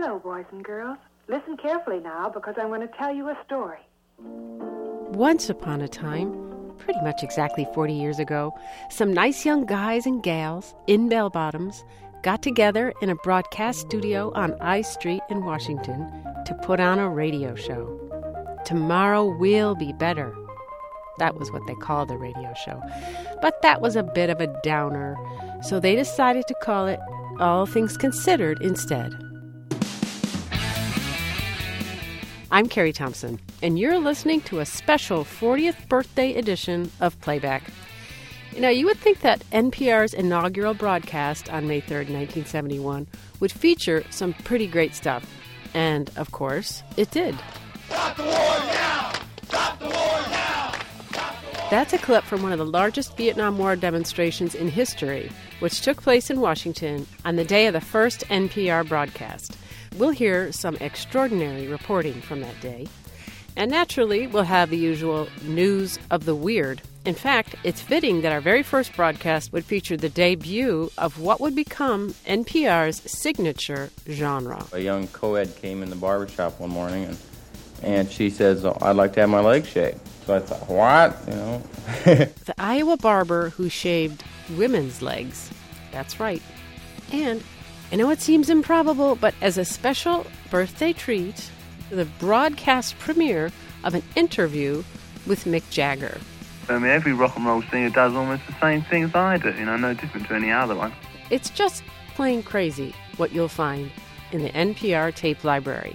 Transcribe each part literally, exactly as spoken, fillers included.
Hello, boys and girls. Listen carefully now, because I'm going to tell you a story. Once upon a time, pretty much exactly forty years ago, some nice young guys and gals in bell-bottoms got together in a broadcast studio on I Street in Washington to put on a radio show. Tomorrow will be better. That was what they called the radio show. But that was a bit of a downer, so they decided to call it All Things Considered instead. I'm Carrie Thompson, and you're listening to a special fortieth birthday edition of Playback. Now, you would think that N P R's inaugural broadcast on May third, nineteen seventy-one, would feature some pretty great stuff. And, of course, it did. Stop the war now! Stop the war now! Stop the war! That's a clip from one of the largest Vietnam War demonstrations in history, which took place in Washington on the day of the first N P R broadcast. We'll hear some extraordinary reporting from that day. And naturally, we'll have the usual news of the weird. In fact, it's fitting that our very first broadcast would feature the debut of what would become N P R's signature genre. A young co-ed came in the barbershop one morning, and, and she says, oh, I'd like to have my legs shaved. So I thought, what? You know. The Iowa barber who shaved women's legs. That's right. And I know it seems improbable, but as a special birthday treat, the broadcast premiere of an interview with Mick Jagger. I mean, every rock and roll singer does almost the same things I do, you know, no different to any other one. It's just plain crazy what you'll find in the N P R tape library.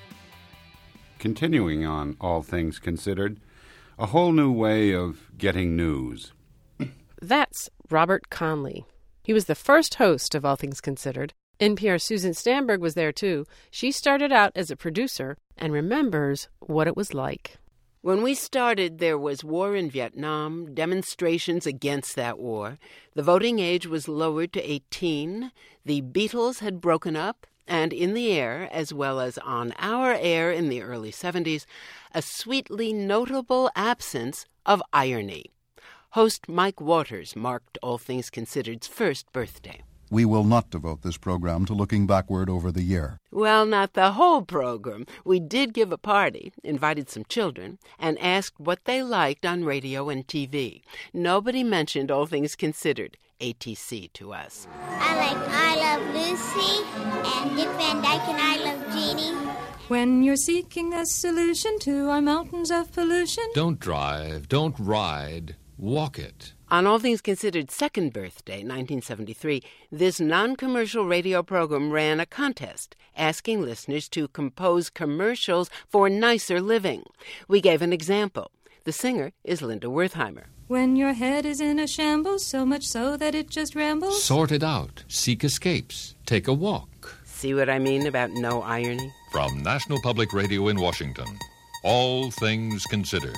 Continuing on All Things Considered, a whole new way of getting news. That's Robert Conley. He was the first host of All Things Considered. N P R's Susan Stamberg was there, too. She started out as a producer and remembers what it was like. When we started, there was war in Vietnam, demonstrations against that war. The voting age was lowered to eighteen. The Beatles had broken up. And in the air, as well as on our air in the early seventies, a sweetly notable absence of irony. Host Mike Waters marked All Things Considered's first birthday. We will not devote this program to looking backward over the year. Well, not the whole program. We did give a party, invited some children, and asked what they liked on radio and T V. Nobody mentioned All Things Considered, A T C, to us. I like I Love Lucy and Dick Van Dyke and I Love Jeannie. When you're seeking a solution to our mountains of pollution. Don't drive, don't ride, walk it. On All Things Considered's second birthday, nineteen seventy-three, this non-commercial radio program ran a contest asking listeners to compose commercials for nicer living. We gave an example. The singer is Linda Wertheimer. When your head is in a shambles, so much so that it just rambles. Sort it out. Seek escapes. Take a walk. See what I mean about no irony? From National Public Radio in Washington, All Things Considered.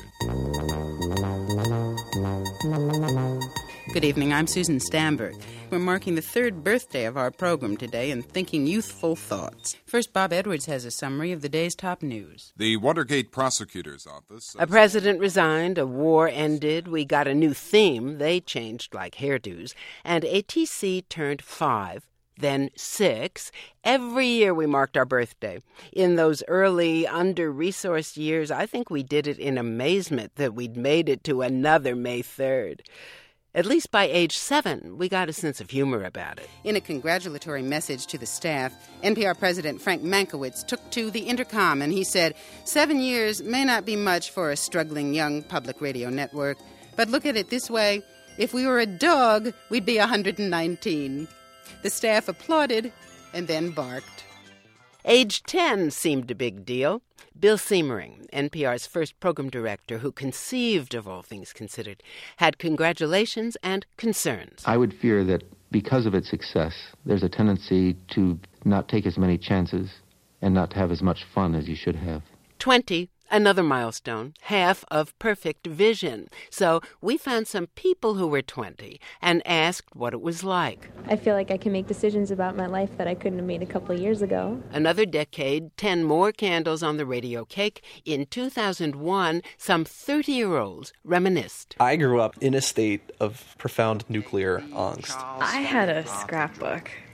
Good evening, I'm Susan Stamberg. We're marking the third birthday of our program today and thinking youthful thoughts. First, Bob Edwards has a summary of the day's top news. The Watergate Prosecutor's Office... A president resigned, a war ended, we got a new theme, they changed like hairdos, and A T C turned five. Then six. Every year we marked our birthday. In those early, under-resourced years, I think we did it in amazement that we'd made it to another May third. At least by age seven, we got a sense of humor about it. In a congratulatory message to the staff, N P R President Frank Mankiewicz took to the intercom and he said, seven years may not be much for a struggling young public radio network, but look at it this way, if we were a dog, we'd be one hundred nineteen. The staff applauded and then barked. Age ten seemed a big deal. Bill Siemering, N P R's first program director who conceived of All Things Considered, had congratulations and concerns. I would fear that because of its success, there's a tendency to not take as many chances and not have as much fun as you should have. Twenty. Another milestone, half of perfect vision. So we found some people who were twenty and asked what it was like. I feel like I can make decisions about my life that I couldn't have made a couple of years ago. Another decade, ten more candles on the radio cake. In two thousand one, some thirty-year-olds reminisced. I grew up in a state of profound nuclear angst. I had a scrapbook.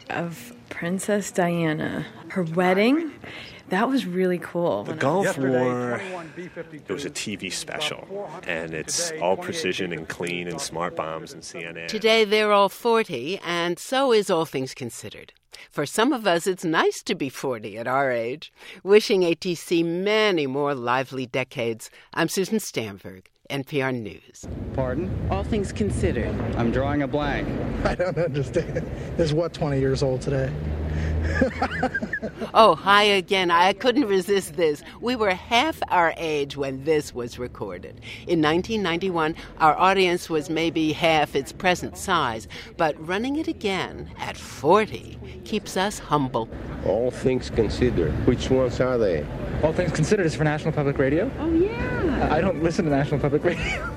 of Princess Diana. Her wedding, that was really cool. The Gulf War, it was a T V special, and it's all precision and clean and smart bombs and C N N. Today they're all forty, and so is All Things Considered. For some of us, it's nice to be forty at our age. Wishing A T C many more lively decades, I'm Susan Stamberg, N P R News. Pardon? All Things Considered. I'm drawing a blank. I don't understand. Is what twenty years old today? Oh, hi again. I couldn't resist this. We were half our age when this was recorded. In nineteen ninety-one, our audience was maybe half its present size, but running it again at forty keeps us humble. All Things Considered. Which ones are they? All Things Considered is for National Public Radio? Oh, yeah. I don't listen to National Public Radio.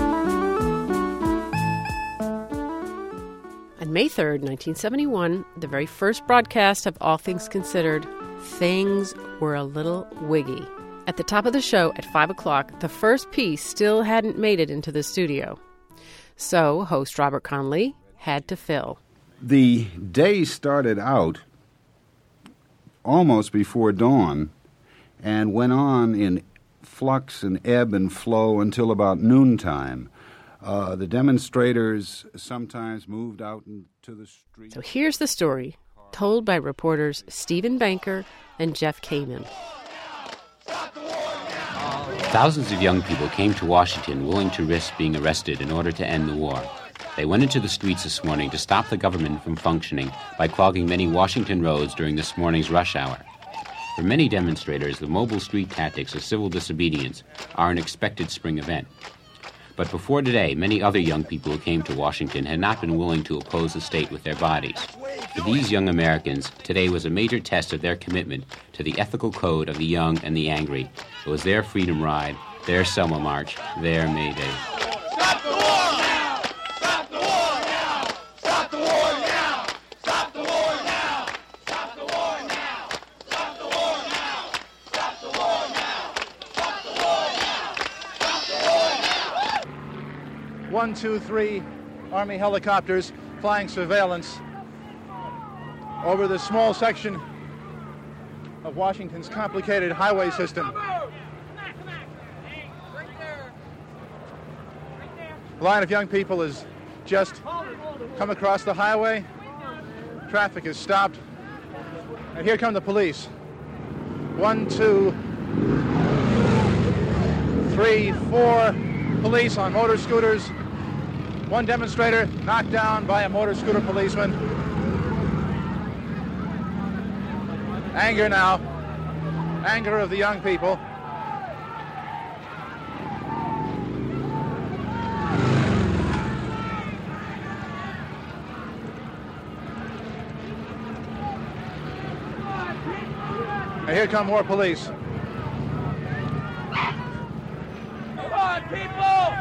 On May third, nineteen seventy-one, the very first broadcast of All Things Considered, things were a little wiggy. At the top of the show at five o'clock, the first piece still hadn't made it into the studio. So, host Robert Conley had to fill. The day started out almost before dawn and went on in flux and ebb and flow until about noontime. Uh, the demonstrators sometimes moved out into the street. So here's the story, told by reporters Stephen Banker and Jeff Kamen. Thousands of young people came to Washington willing to risk being arrested in order to end the war. They went into the streets this morning to stop the government from functioning by clogging many Washington roads during this morning's rush hour. For many demonstrators, the mobile street tactics of civil disobedience are an expected spring event. But before today, many other young people who came to Washington had not been willing to oppose the state with their bodies. For these young Americans, today was a major test of their commitment to the ethical code of the young and the angry. It was their freedom ride, their Selma March, their May Day. Stop the war now! Stop the war now! Stop the war now! Stop the war now! Stop the war now! Stop the war now! Stop the war now! Stop the war now! Stop the war now! One, two, three Army helicopters flying surveillance over this small section of Washington's complicated highway system. A line of young people has just come across the highway. Traffic is stopped. And here come the police. One, two, three, four police on motor scooters. One demonstrator knocked down by a motor scooter policeman. Anger now. Anger of the young people. And here come more police. Come on, people!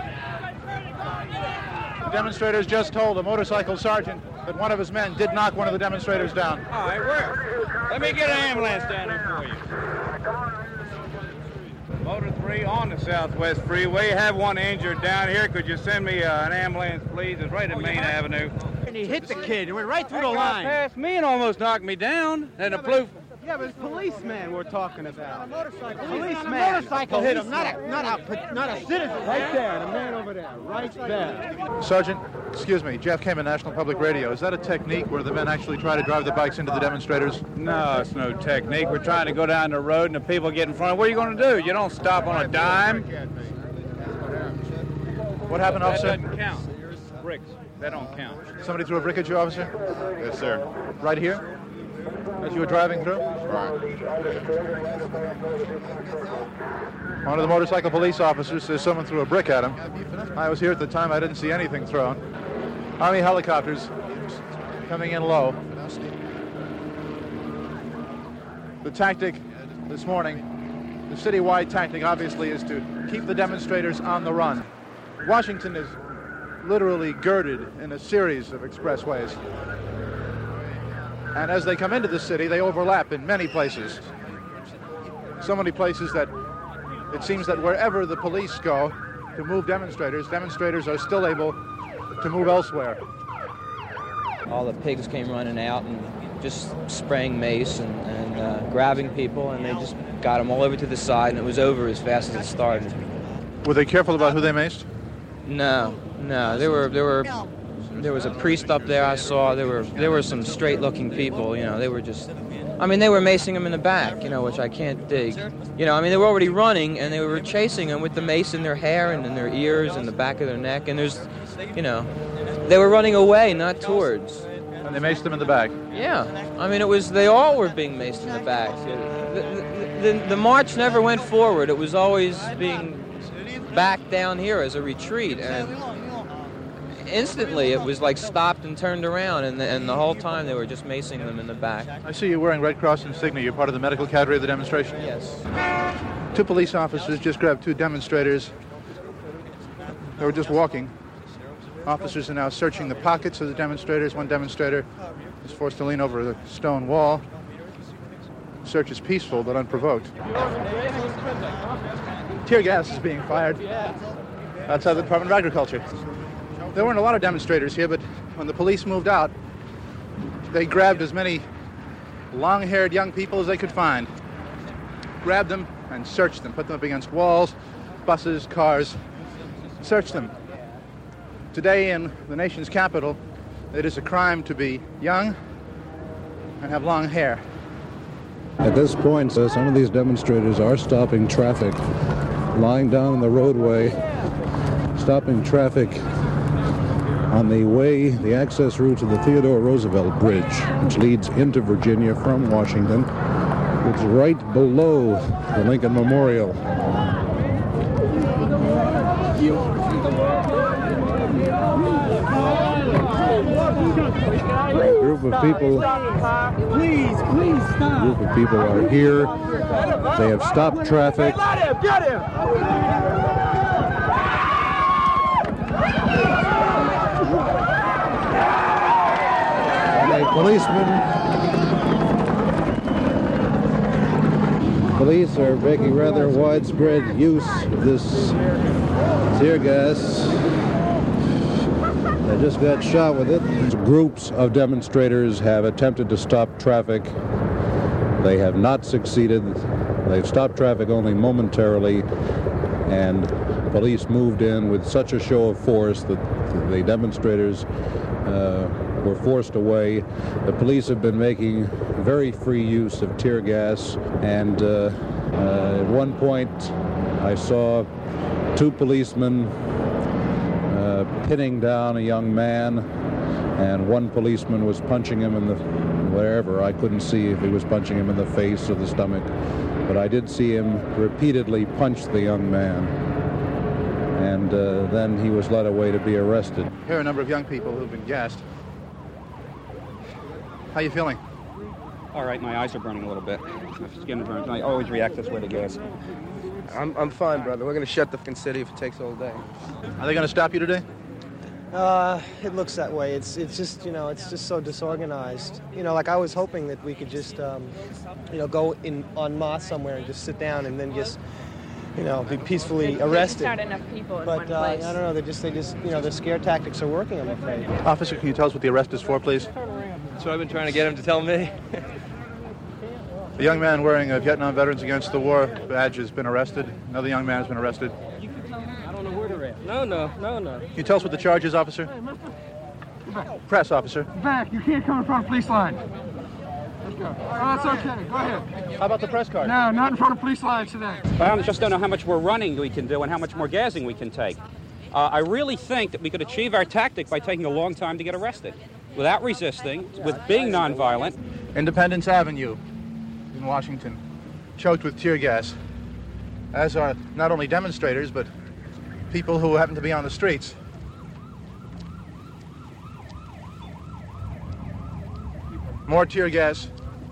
The demonstrators just told a motorcycle sergeant that one of his men did knock one of the demonstrators down. All right, where? Let me get an ambulance down here for you. Motor three on the Southwest Freeway. Have one injured down here. Could you send me uh, an ambulance, please? It's right at Main Avenue. And he hit the kid. He went right through That the guy line. passed me and almost knocked me down. And the blue... Yeah, but it's policeman we're talking about. A motorcycle. Policeman. A motorcycle hit him, not a, not a, not a citizen. Right there, the man over there, right there. Sergeant, excuse me, Jeff Kamen, National Public Radio. Is that a technique where the men actually try to drive the bikes into the demonstrators? No, it's no technique. We're trying to go down the road and the people get in front. What are you going to do? You don't stop on a dime. What happened, officer? That doesn't count. Bricks. That don't count. Somebody threw a brick at you, officer? Yes, sir. Right here? As you were driving through? Right. One of the motorcycle police officers says someone threw a brick at him. I was here at the time. I didn't see anything thrown. Army helicopters coming in low. The tactic this morning, the citywide tactic, obviously, is to keep the demonstrators on the run. Washington is literally girded in a series of expressways. And as they come into the city, they overlap in many places. So many places that it seems that wherever the police go to move demonstrators, demonstrators are still able to move elsewhere. All the pigs came running out, and just spraying mace and, and uh, grabbing people, and they just got them all over to the side, and it was over as fast as it started. Were they careful about who they maced? No, no. There were there were there was a priest up there I saw. There were there were some straight-looking people. You know, they were just. I mean, they were macing them in the back, you know, which I can't dig. You know, I mean, they were already running, and they were chasing them with the mace in their hair and in their ears and the back of their neck. And there's, you know, they were running away, not towards. And they maced them in the back? Yeah. I mean, it was, they all were being maced in the back. The, the, the, the march never went forward. It was always being back down here as a retreat. And instantly it was like stopped and turned around, and the, and the whole time they were just macing them in the back. I see you're wearing Red Cross insignia. You're part of the medical cadre of the demonstration? Yes. Two police officers just grabbed two demonstrators. They were just walking. Officers are now searching the pockets of the demonstrators. One demonstrator is forced to lean over a stone wall. The search is peaceful but unprovoked. Tear gas is being fired outside the Department of Agriculture. There weren't a lot of demonstrators here, but when the police moved out, they grabbed as many long-haired young people as they could find. Grabbed them and searched them, put them up against walls, buses, cars, searched them. Today in the nation's capital, it is a crime to be young and have long hair. At this point, uh, some of these demonstrators are stopping traffic, lying down in the roadway, stopping traffic on the way, the access route to the Theodore Roosevelt Bridge, which leads into Virginia from Washington. It's right below the Lincoln Memorial. A group of people, Please, please stop. group of people are here. They have stopped traffic. Get him! Get him! A policeman. Police are making rather widespread use of this tear gas. They just got shot with it. Groups of demonstrators have attempted to stop traffic. They have not succeeded. They've stopped traffic only momentarily, and police moved in with such a show of force that the demonstrators uh, were forced away. The police have been making very free use of tear gas, and uh, uh, at one point I saw two policemen uh, pinning down a young man, and one policeman was punching him in the wherever. I couldn't see if he was punching him in the face or the stomach, but I did see him repeatedly punch the young man, and uh, then he was led away to be arrested. Here are a number of young people who've been gassed. How are you feeling? All right, my eyes are burning a little bit. My skin burns. I always react this way to gas. I'm I'm fine, brother. We're going to shut the fucking city if it takes all day. Are they going to stop you today? Uh, it looks that way. It's it's just, you know, it's just so disorganized. You know, like I was hoping that we could just, um, you know, go in en masse somewhere and just sit down and then just, you know, be peacefully arrested. Not enough people in but one uh, place. I don't know. They just they just you know their scare tactics are working. I'm afraid. Officer, can you tell us what the arrest is for, please? So I've been trying to get him to tell me. A young man wearing a Vietnam Veterans Against the War badge has been arrested. Another young man has been arrested. I don't know where they're at. No, no, no, no. Can you tell us what the charge is, officer? Press, officer. Back. You can't come in front of police line. Let's go. Oh, that's okay. Go ahead. How about the press card? No, not in front of police lines today. I just don't know how much more running we can do and how much more gassing we can take. Uh, I really think that we could achieve our tactic by taking a long time to get arrested, without resisting, with being nonviolent. Independence Avenue in Washington, choked with tear gas, as are not only demonstrators, but people who happen to be on the streets. More tear gas,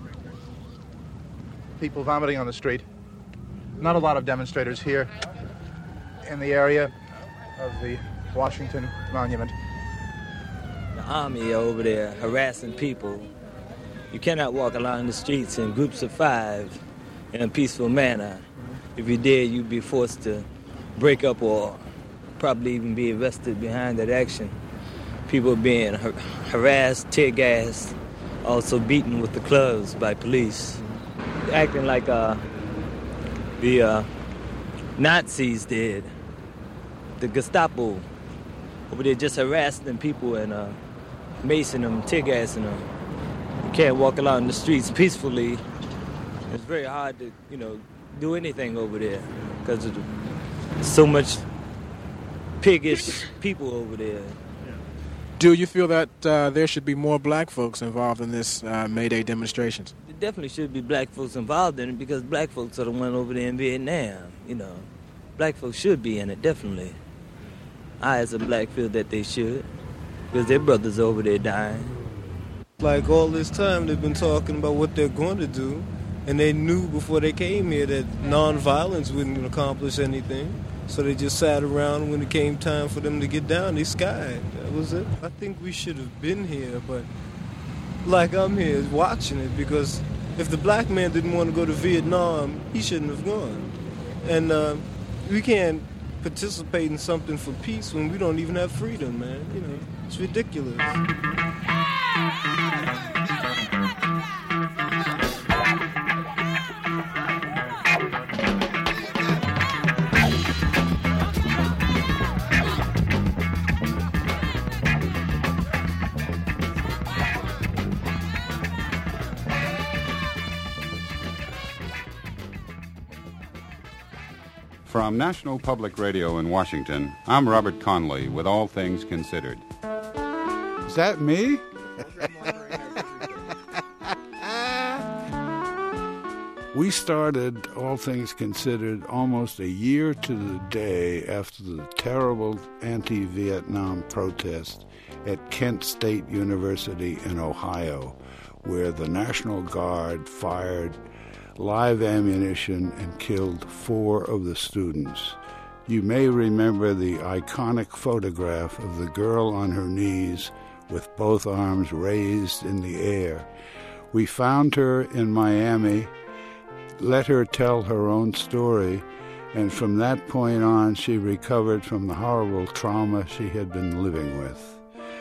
people vomiting on the street. Not a lot of demonstrators here in the area of the Washington Monument. The army over there harassing people. You cannot walk along the streets in groups of five in a peaceful manner. If you did, you'd be forced to break up or probably even be arrested behind that action. People being har- harassed, tear gassed, also beaten with the clubs by police, acting like uh, the uh, Nazis did. The Gestapo over there just harassing people and uh, macing them, tear gassing them. You can't walk along the streets peacefully. It's very hard to, you know, do anything over there because of the, so much piggish people over there. Do you feel that uh, there should be more black folks involved in this uh, May Day demonstrations? There definitely should be black folks involved in it because black folks are the one over there in Vietnam, you know. Black folks should be in it, definitely. I, as a black, feel that they should because their brothers over there dying. Like all this time they've been talking about what they're going to do, and they knew before they came here that nonviolence wouldn't accomplish anything. So they just sat around. When it came time for them to get down, they skied. That was it. I think we should have been here, but like I'm here watching it because if the black man didn't want to go to Vietnam, he shouldn't have gone. And uh, we can't participate in something for peace when we don't even have freedom, man. You know, it's ridiculous. From National Public Radio in Washington, I'm Robert Conley with All Things Considered. Is that me? We started All Things Considered almost a year to the day after the terrible anti-Vietnam protest at Kent State University in Ohio, where the National Guard fired live ammunition and killed four of the students. You may remember the iconic photograph of the girl on her knees with both arms raised in the air. We found her in Miami, let her tell her own story, and from that point on she recovered from the horrible trauma she had been living with.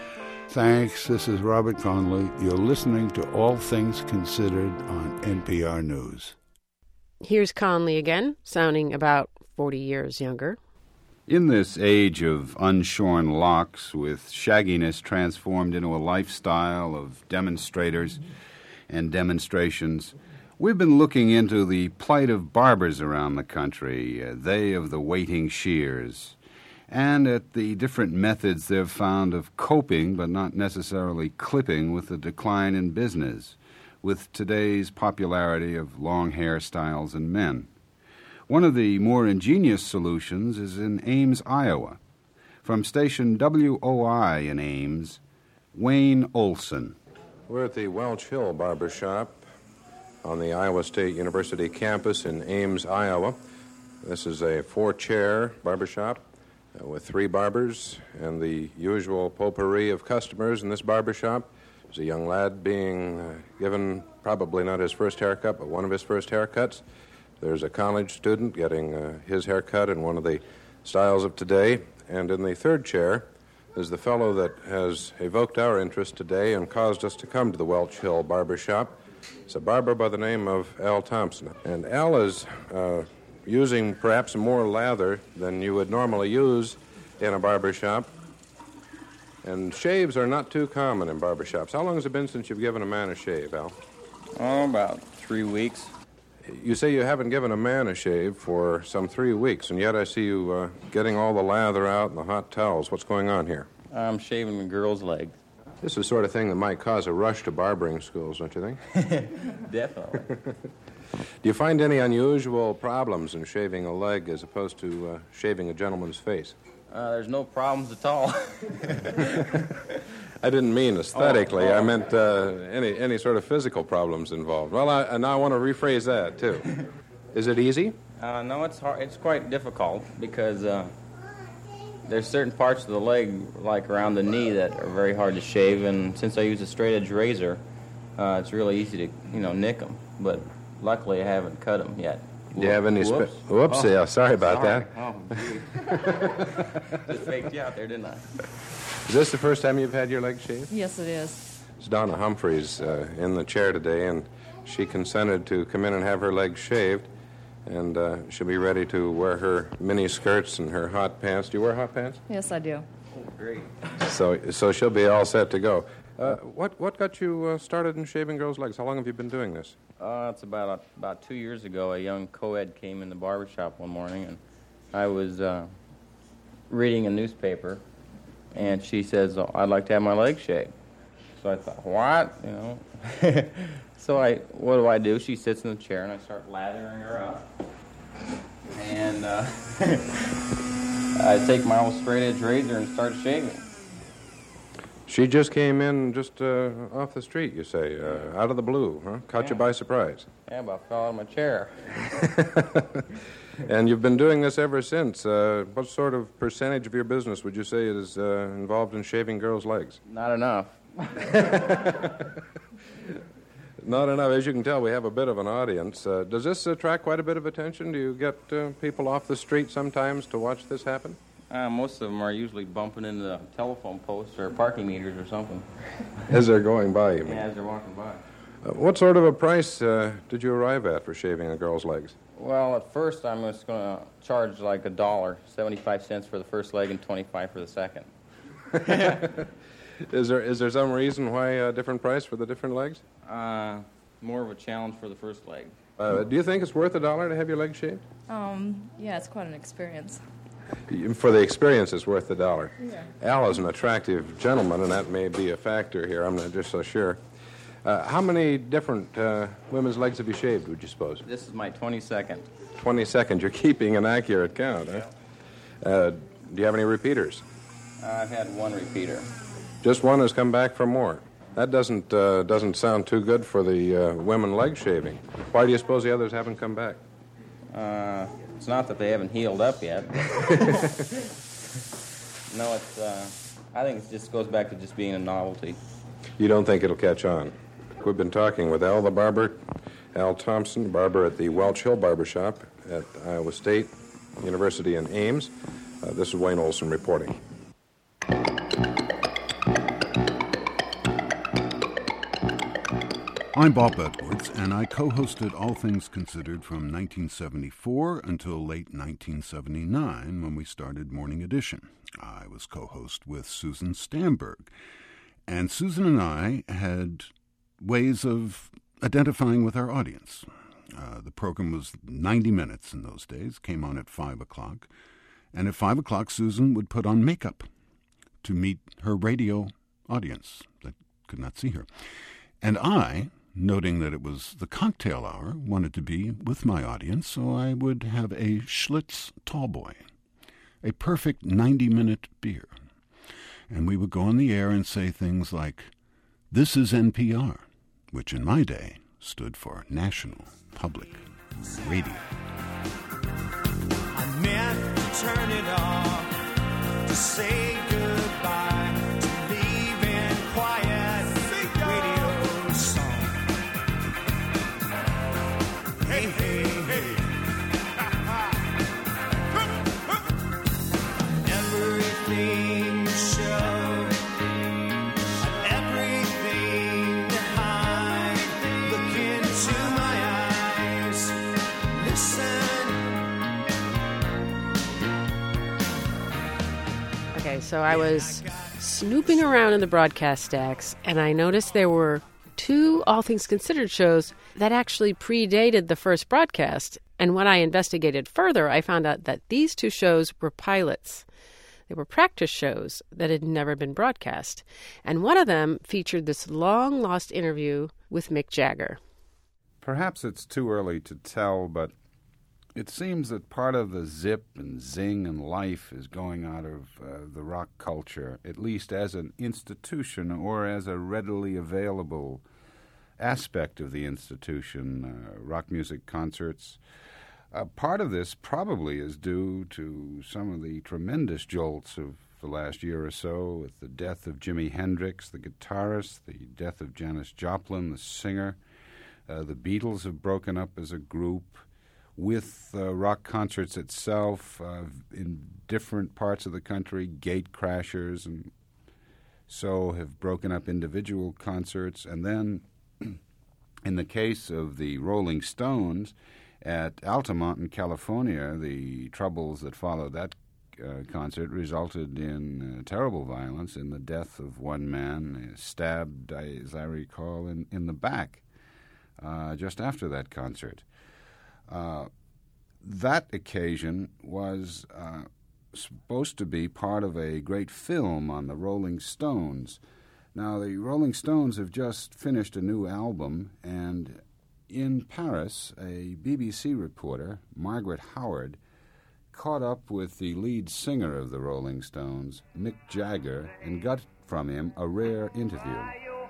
Thanks. This is Robert Conley. You're listening to All Things Considered on N P R News. Here's Conley again, sounding about forty years younger. In this age of unshorn locks, with shagginess transformed into a lifestyle of demonstrators and demonstrations, we've been looking into the plight of barbers around the country, uh, they of the waiting shears, and at the different methods they've found of coping, but not necessarily clipping, with the decline in business, with today's popularity of long hairstyles in men. One of the more ingenious solutions is in Ames, Iowa. From station W O I in Ames, Wayne Olson. We're at the Welch Hill Barber Shop on the Iowa State University campus in Ames, Iowa. This is a four-chair barbershop uh, with three barbers and the usual potpourri of customers in this barbershop. There's a young lad being uh, given probably not his first haircut, but one of his first haircuts. There's a college student getting uh, his haircut in one of the styles of today. And in the third chair is the fellow that has evoked our interest today and caused us to come to the Welch Hill Barber Shop. It's a barber by the name of Al Thompson. And Al is uh, using perhaps more lather than you would normally use in a barber shop. And shaves are not too common in barber shops. How long has it been since you've given a man a shave, Al? Oh, about three weeks. You say you haven't given a man a shave for some three weeks, and yet I see you uh, getting all the lather out and the hot towels. What's going on here? I'm shaving the girl's legs. This is the sort of thing that might cause a rush to barbering schools, don't you think? Definitely. Do you find any unusual problems in shaving a leg as opposed to uh, shaving a gentleman's face? Uh, there's no problems at all. I didn't mean aesthetically. Oh, oh. I meant uh, any any sort of physical problems involved. Well, I, and I want to rephrase that, too. Is it easy? Uh, no, it's hard. It's quite difficult because uh, there's certain parts of the leg, like around the knee, that are very hard to shave. And since I use a straight-edge razor, uh, it's really easy to, you know, nick them. But luckily, I haven't cut them yet. Do you have any... Whoops. Spe- Whoops, oh, yeah, sorry about sorry. that. Oh, just faked you out there, didn't I? Is this the first time you've had your leg shaved? Yes, it is. It's Donna Humphreys uh, in the chair today, and she consented to come in and have her legs shaved, and uh, she'll be ready to wear her mini skirts and her hot pants. Do you wear hot pants? Yes, I do. Great. So, so she'll be all set to go. Uh, what what got you uh, started in shaving girls' legs? How long have you been doing this? Uh, it's about uh, about two years ago. A young co-ed came in the barbershop one morning, and I was uh, reading a newspaper, and she says, oh, "I'd like to have my legs shaved." So I thought, "What?" You know. So I, what do I do? She sits in the chair, and I start lathering her up, and uh, I take my old straight-edge razor and start shaving. She just came in just uh, off the street, you say, uh, out of the blue, huh? Caught Yeah. you by surprise. Yeah, about fell out of my chair. And you've been doing this ever since. Uh, what sort of percentage of your business would you say is uh, involved in shaving girls' legs? Not enough. Not enough. As you can tell, we have a bit of an audience. Uh, does this attract quite a bit of attention? Do you get uh, people off the street sometimes to watch this happen? Uh, most of them are usually bumping into the telephone posts or parking meters or something. As they're going by, you mean? Yeah, as they're walking by. Uh, what sort of a price uh, did you arrive at for shaving a girl's legs? Well, at first I'm just going to charge like a dollar, seventy-five cents for the first leg and twenty-five for the second. Is there is there some reason why a different price for the different legs? Uh, more of a challenge for the first leg. Uh, do you think it's worth a dollar to have your legs shaved? Um, yeah, it's quite an experience. For the experience, it's worth the dollar. Yeah. Al is an attractive gentleman, and that may be a factor here. I'm not just so sure. Uh, how many different uh, women's legs have you shaved, would you suppose? This is my twenty-second. twenty-second. You're keeping an accurate count, huh? Uh, do you have any repeaters? I've had one repeater. Just one has come back for more. That doesn't uh, doesn't sound too good for the uh, women leg shaving. Why do you suppose the others haven't come back? Uh, it's not that they haven't healed up yet. No, it's. Uh, I think it just goes back to just being a novelty. You don't think it'll catch on? We've been talking with Al the barber, Al Thompson, barber at the Welch Hill Barbershop at Iowa State University in Ames. Uh, this is Wayne Olson reporting. I'm Bob Edwards, and I co-hosted All Things Considered from nineteen seventy-four until late nineteen seventy-nine, when we started Morning Edition. I was co-host with Susan Stamberg, and Susan and I had ways of identifying with our audience. Uh, the program was ninety minutes in those days, came on at five o'clock, and at five o'clock Susan would put on makeup to meet her radio audience that could not see her. And I, noting that it was the cocktail hour, wanted to be with my audience, so I would have a Schlitz Tallboy, a perfect ninety-minute beer. And we would go on the air and say things like, "This is N P R," which in my day stood for National Public Radio. I meant to turn it off, to say goodbye, to leave in quiet radio song. Hey, hey, hey. Everything you show, everything you hide, look into my eyes, listen. Okay, so I was snooping around in the broadcast stacks, and I noticed there were two All Things Considered shows that actually predated the first broadcast. And when I investigated further, I found out that these two shows were pilots. They were practice shows that had never been broadcast. And one of them featured this long-lost interview with Mick Jagger. Perhaps it's too early to tell, but it seems that part of the zip and zing and life is going out of uh, the rock culture, at least as an institution or as a readily available aspect of the institution, uh, rock music concerts. Uh, part of this probably is due to some of the tremendous jolts of the last year or so, with the death of Jimi Hendrix, the guitarist, the death of Janis Joplin, the singer. Uh, the Beatles have broken up as a group. With uh, rock concerts itself uh, in different parts of the country, gate crashers and so have broken up individual concerts. And then, in the case of the Rolling Stones at Altamont in California, the troubles that followed that uh, concert resulted in uh, terrible violence, in the death of one man, uh, stabbed, as I recall, in, in the back uh, just after that concert. Uh, that occasion was uh, supposed to be part of a great film on the Rolling Stones. Now, the Rolling Stones have just finished a new album, and in Paris, a B B C reporter, Margaret Howard, caught up with the lead singer of the Rolling Stones, Mick Jagger, and got from him a rare interview.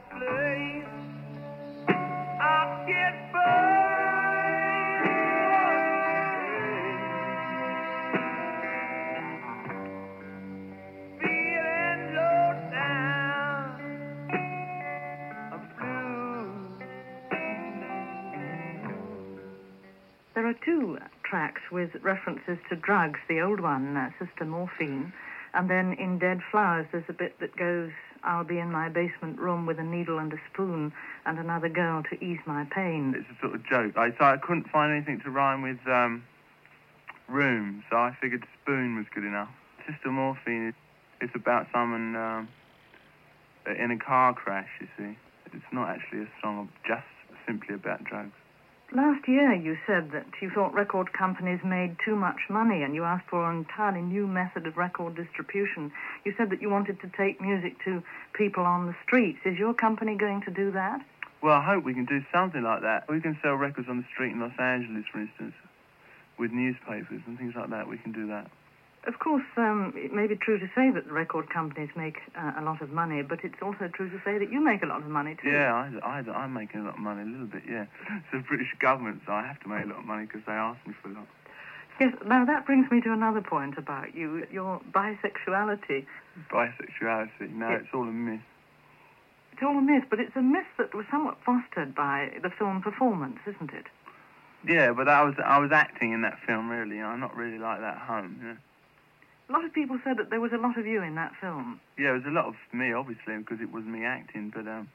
There are two tracks with references to drugs. The old one, uh, Sister Morphine, and then in Dead Flowers there's a bit that goes, I'll be in my basement room with a needle and a spoon and another girl to ease my pain. It's a sort of joke. I, so I couldn't find anything to rhyme with um, room, so I figured spoon was good enough. Sister Morphine, it's about someone um, in a car crash, you see. It's not actually a song just simply about drugs. Last year you said that you thought record companies made too much money and you asked for an entirely new method of record distribution. You said that you wanted to take music to people on the streets. Is your company going to do that? Well, I hope we can do something like that. We can sell records on the street in Los Angeles, for instance, with newspapers and things like that. We can do that. Of course, um, it may be true to say that the record companies make uh, a lot of money, but it's also true to say that you make a lot of money, too. Yeah, I, I, I'm making a lot of money, a little bit, yeah. It's the British government, so I have to make a lot of money because they ask me for a lot. Yes, now that brings me to another point about you, your bisexuality. Bisexuality? No, Yes. It's all a myth. It's all a myth, but it's a myth that was somewhat fostered by the film performance, isn't it? Yeah, but I was I was acting in that film, really. I'm not really like that at home, yeah. A lot of people said that there was a lot of you in that film. Yeah, there was a lot of me, obviously, because it was me acting, but, um,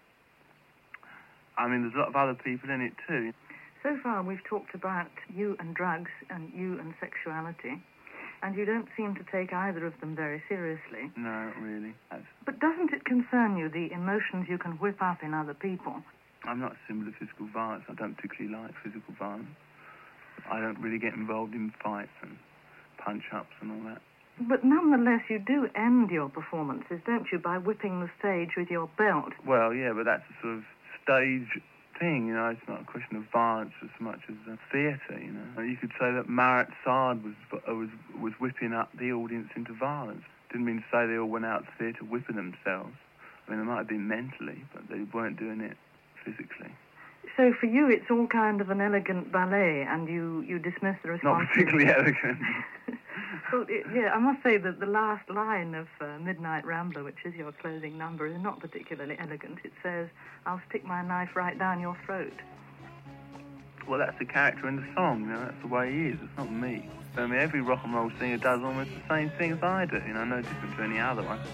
I mean, there's a lot of other people in it, too. So far, we've talked about you and drugs and you and sexuality, and you don't seem to take either of them very seriously. No, not really. That's, But doesn't it concern you, the emotions you can whip up in other people? I'm not a symbol of physical violence. I don't particularly like physical violence. I don't really get involved in fights and punch-ups and all that. But nonetheless, you do end your performances, don't you, by whipping the stage with your belt? Well, yeah, but that's a sort of stage thing, you know. It's not a question of violence as much as uh, theatre, you know. You could say that Marat Sard was, uh, was was whipping up the audience into violence. Didn't mean to say they all went out to theatre whipping themselves. I mean, they might have been mentally, but they weren't doing it physically. So for you, it's all kind of an elegant ballet, and you, you dismiss the Not responsibility. particularly elegant. Well, it, yeah, I must say that the last line of uh, Midnight Rambler, which is your closing number, is not particularly elegant. It says, I'll stick my knife right down your throat. Well, that's the character in the song, you know. That's the way he is. It's not me. I mean, every rock and roll singer does almost the same thing as I do, you know, no different to any other one.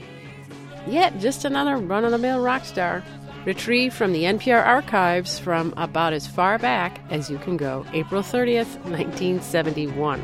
Yet, just another run-of-the-mill rock star. Retrieved from the N P R archives from about as far back as you can go, April thirtieth, nineteen seventy-one.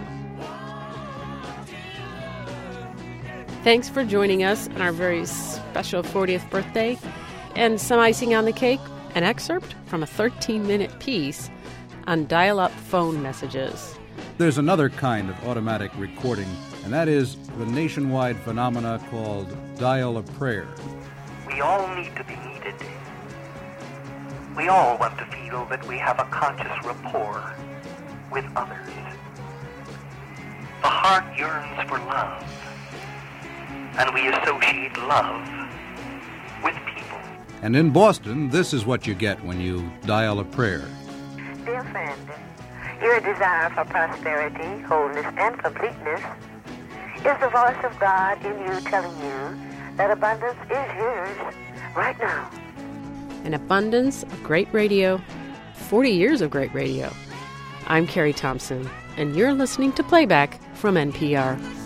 Thanks for joining us on our very special fortieth birthday. And some icing on the cake, an excerpt from a thirteen-minute piece on dial-up phone messages. There's another kind of automatic recording, and that is the nationwide phenomena called dial-a-prayer. We all need to be needed. We all want to feel that we have a conscious rapport with others. The heart yearns for love, and we associate love with people. And in Boston, this is what you get when you dial a prayer. Dear friend, your desire for prosperity, wholeness, and completeness is the voice of God in you telling you that abundance is yours right now. An abundance of great radio, forty years of great radio. I'm Carrie Thompson, and you're listening to Playback from N P R.